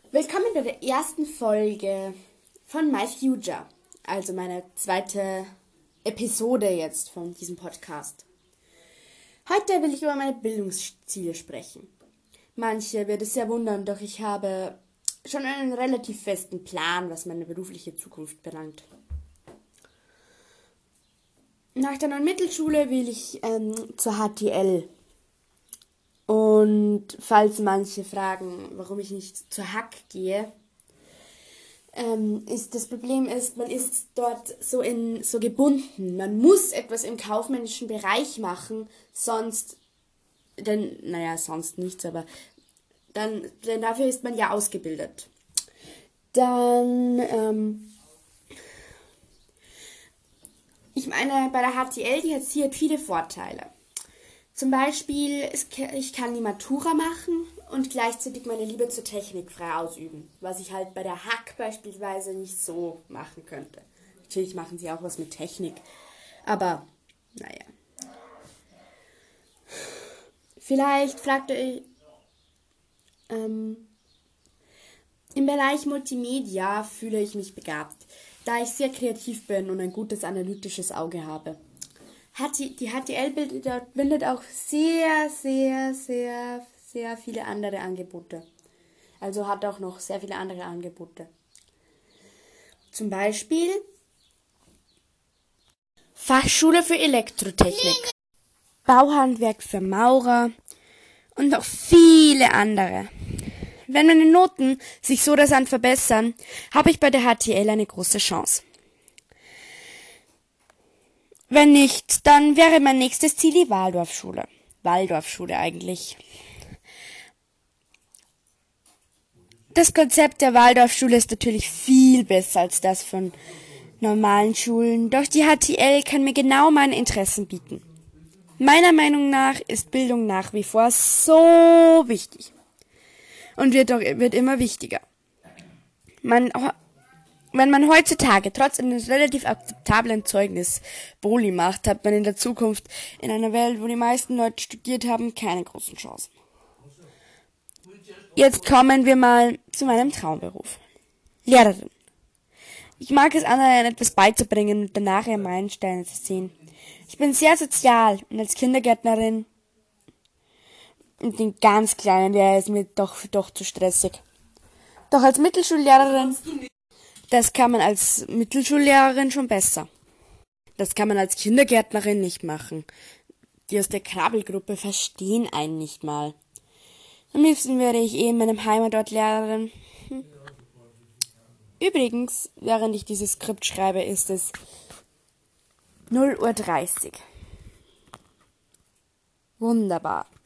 Willkommen bei der ersten Folge von My Future, also meine zweite Episode jetzt von diesem Podcast. Heute will ich über meine Bildungsziele sprechen. Manche wird es sehr wundern, doch ich habe schon einen relativ festen Plan, was meine berufliche Zukunft belangt. Nach der neuen Mittelschule will ich zur HTL. Und falls manche fragen, warum ich nicht zur Hack gehe, ist das Problem man ist dort so gebunden. Man muss etwas im kaufmännischen Bereich machen, sonst nichts, aber denn dafür ist man ja ausgebildet. Ich meine, bei der HTL, die hat viele Vorteile. Zum Beispiel, ich kann die Matura machen und gleichzeitig meine Liebe zur Technik frei ausüben, was ich halt bei der Hack beispielsweise nicht so machen könnte. Natürlich machen sie auch was mit Technik, aber naja. Vielleicht fragt ihr, im Bereich Multimedia fühle ich mich begabt, da ich sehr kreativ bin und ein gutes analytisches Auge habe. Die HTL bildet auch sehr viele andere Angebote. Also hat auch noch sehr viele andere Angebote. Zum Beispiel Fachschule für Elektrotechnik, Bauhandwerk für Maurer und noch viele andere. Wenn meine Noten sich so rasant verbessern, habe ich bei der HTL eine große Chance. Wenn nicht, dann wäre mein nächstes Ziel die Waldorfschule. Waldorfschule eigentlich. Das Konzept der Waldorfschule ist natürlich viel besser als das von normalen Schulen, doch die HTL kann mir genau meine Interessen bieten. Meiner Meinung nach ist Bildung nach wie vor so wichtig und wird immer wichtiger. Wenn man heutzutage trotz eines relativ akzeptablen Zeugnis Boli macht, hat man in der Zukunft in einer Welt, wo die meisten Leute studiert haben, keine großen Chancen. Jetzt kommen wir mal zu meinem Traumberuf. Lehrerin. Ich mag es, anderen etwas beizubringen und danach ihre Meilensteine zu sehen. Ich bin sehr sozial und als Kindergärtnerin und den ganz Kleinen, der ist mir doch zu stressig. Doch als Mittelschullehrerin, das kann man als Mittelschullehrerin schon besser. Das kann man als Kindergärtnerin nicht machen. Die aus der Krabbelgruppe verstehen einen nicht mal. Am liebsten wäre ich in meinem Heimatort Lehrerin. Übrigens, während ich dieses Skript schreibe, ist es 0:30 Uhr. Wunderbar.